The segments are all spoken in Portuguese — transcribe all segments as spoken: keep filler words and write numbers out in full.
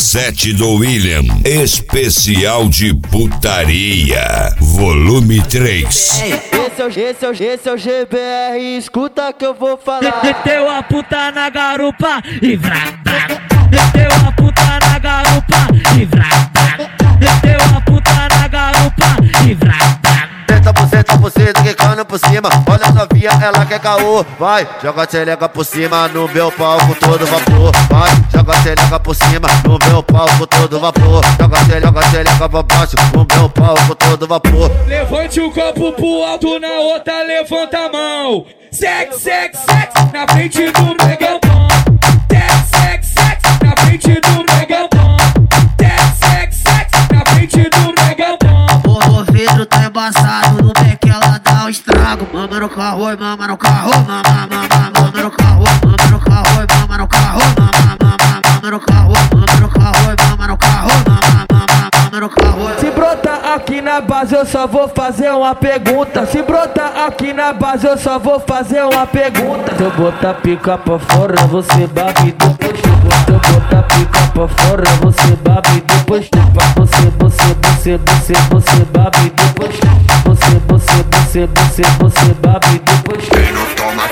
sete do William, especial de putaria, volume três. Esse é o, esse é o, esse é o G B R, escuta que eu vou falar. Meteu a puta na garupa e vrada. Meteu a puta na garupa e vrada. Meteu a puta na garupa e vrada. Senta por cento por cento, quicando por cima. Olha a novinha, ela quer caô. Vai, joga a tchelega por cima no meu palco todo vapor. Vai, joga a tchelega por cima no meu palco todo vapor. Joga a tchelega, tchelega pra baixo no meu palco todo vapor. Levante o copo pro alto, na outra levanta a mão. Sex, sex, sex, na frente do megapão. Sex, sex, sex, na frente do megapão. Sex, sex, sex, na frente do megapão. O vidro tá embaçado, no pé que ela dá o estrago. Mama no carro, mama no carro, mama, mama, mama no carro, mama no carro, mama no carro, mama, mama, mama no carro, mama no carro, mama no carro, mama, mama, mama no carro. Se brotar aqui na base eu só vou fazer uma pergunta. Se brotar aqui na base eu só vou fazer uma pergunta. Se eu botar pica pra fora você babe depois chupa. Se eu botar pica pra fora você babe depois chupa. Você, você, você, você, você babe depois chupa. Você, você, você, você, você babe depois chupa. Quem não toma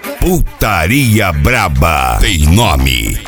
putaria braba tem nome: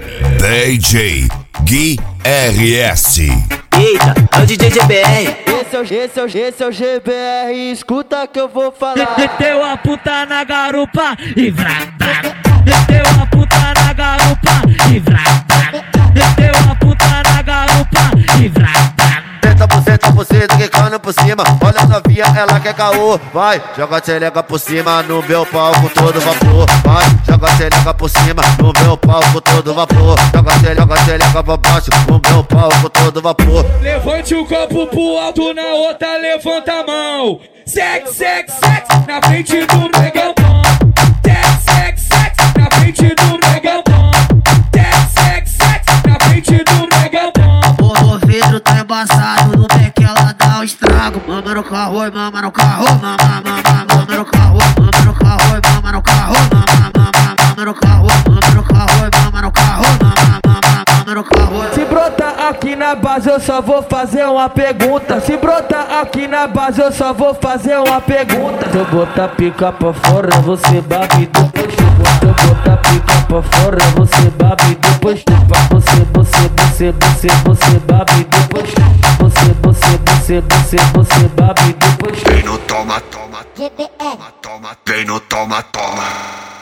D J Gui R S. Eita, é o D J G B R. Esse é o, esse é o, esse é o G B R, escuta que eu vou falar. Meteu a puta na garupa e vrada. Meteu a puta na garupa e vrada. Meteu a puta na garupa e vrada. Senta por cento por cento, quicando por cima. Olha a novinha, ela quer caô. Vai, joga a tchelega por cima no meu palco todo vapor. Vai, joga a tchelega por cima no meu palco todo vapor. Joga a tchelega, tchelega pra baixo no meu palco todo vapor. Levante o copo pro alto, na outra levanta a mão. Sex, sex, sex, na frente do megapão. Sex, sex, sex, na frente do megapão. Sex, sex, sex, na frente do megapão. O vidro tá embaçado, no pé que ela dá o estrago. Mama no carro, mama no carro, mama, mama, mama no carro, mama no carro, mama no carro, mama, mama, mama no carro, mama no carro, mama no carro, mama, mama, mama no carro. Se brotar aqui na base eu só vou fazer uma pergunta. Se brotar aqui na base eu só vou fazer uma pergunta. Se eu botar pica pra fora você babe depois chupa. Se eu botar pica pra fora você babe depois chupa. Você, você, você, você, você babe depois chupa. Você, você, você, você, você babe depois chupa. Quem não toma, toma, toma, toma. Quem não toma, toma.